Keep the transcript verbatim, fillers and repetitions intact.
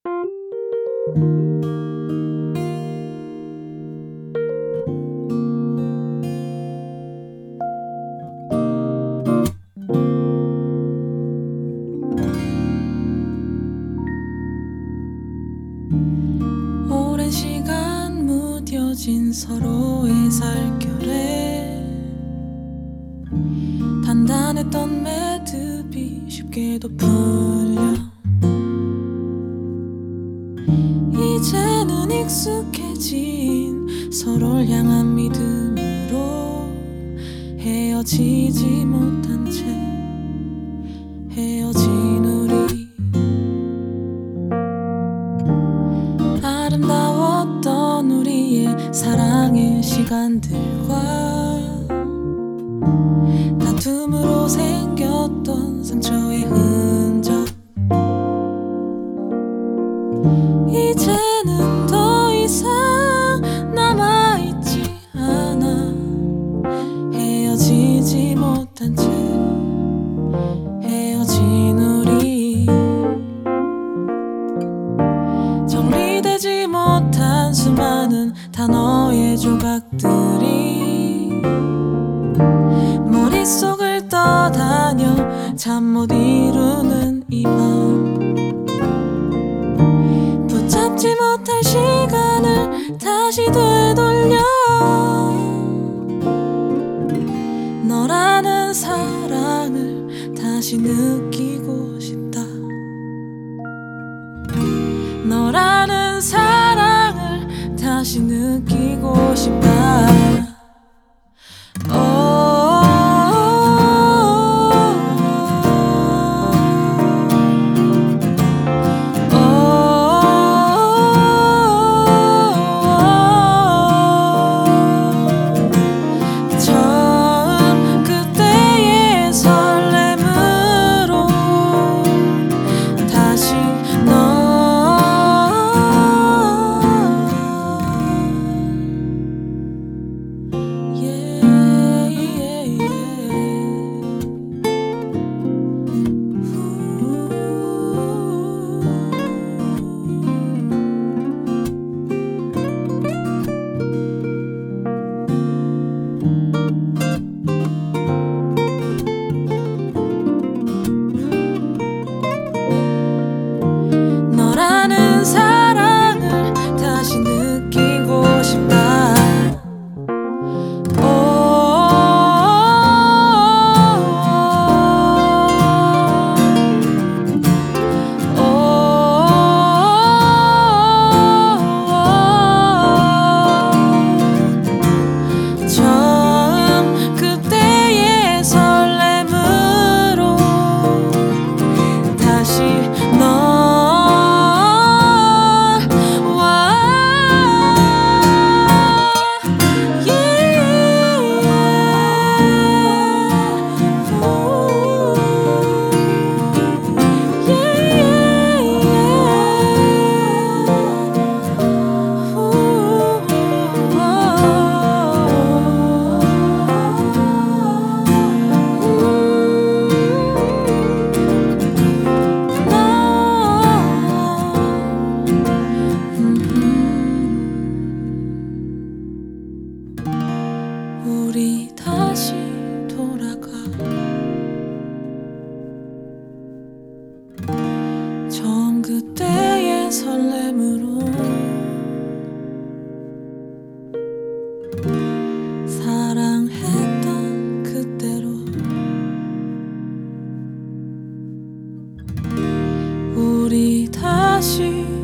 오랜 시간 무뎌진 서로의 살결에 단단했던 매듭이 쉽게도 풀려 이제는 익숙해진 서로를 향한 믿음으로 헤어지지 못한 채 헤어진 우리. 아름다웠던 우리의 사랑의 시간들과 다툼으로 생겼던 상처의 흔적, 이제는 더 이상 남아있지 않아. 헤어지지 못한 채 헤어진 우리. 정리되지 못한 수많은 단어의 조각들이 머릿속을 떠다녀 잠 못 이루는 이 밤. 붙잡지 못할 시간을 다시 되돌려 너라는 사랑을 다시 느끼고 싶다. 너라는 사랑을 다시 느끼고 싶다. 너라는 사랑을 다시 느끼고 싶다. 처음 그때의 설렘으로 다시 너 우리 다시 돌아가 처음 그때의 설렘으로 사랑했던 그때로 우리 다시